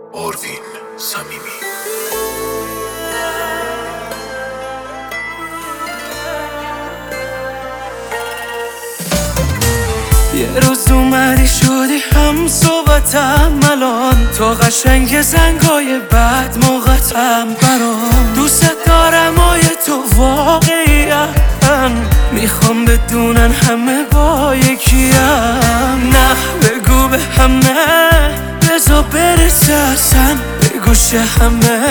آروین صمیمی. یه روز اومدی شدی هم صحبتم، الان تو قشنگ زنگای بعد موقتم برام. دوست دارم آیه تو واقعی‌اً، میخوام بدونن همه با یکیم. نه بگو به همه، بذار برسه اصلا به گوش همه.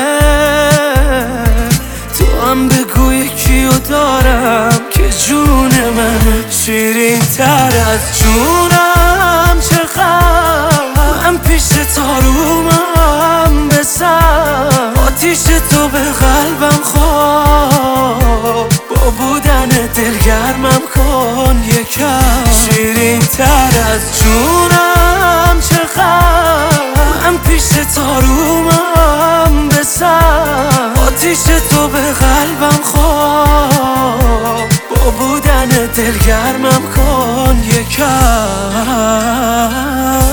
تو هم بگو یکیو دارم که جون من شیرین تر از جونم. چقدر من پیش تارومم بزن، آتیش تو به قلبم خواب، با بودن دلگرمم کن یکم. شیرین تر از جونم، چقدر من پیش تارومم بزن، آتیش تو به قلبم خواب، با بودن دلگرمم کن یکم.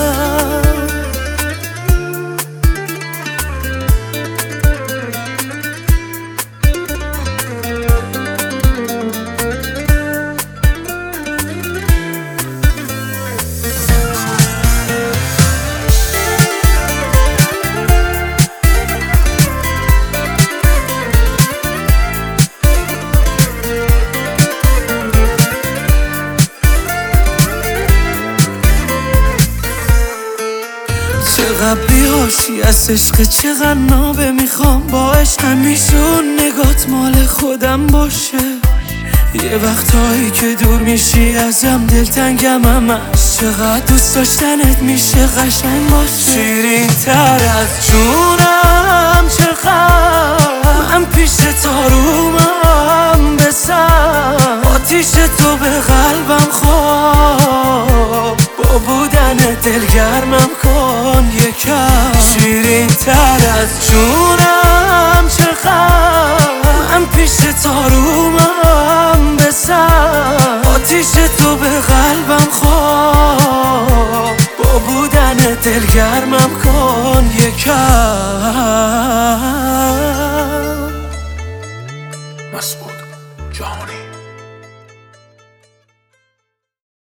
چقدر بی‌حاشی از عشق، چقدر نابه میخوام باش همیشون نگات مال خودم باشه. یه وقتایی که دور میشی ازم دلتنگم همش، چقدر دوست داشتنت میشه قشنگ باشه. شیرین تر از جونم، چقدر من پیش تارومم بزن، آتیش تو به قلبم خواب، با بودن دلگرمم کن یکم. شیرین تر از جونم، چقدر من پیش تارومم بزن، آتیش تو به قلبم خواب، با بودن دلگرمم کن یکم.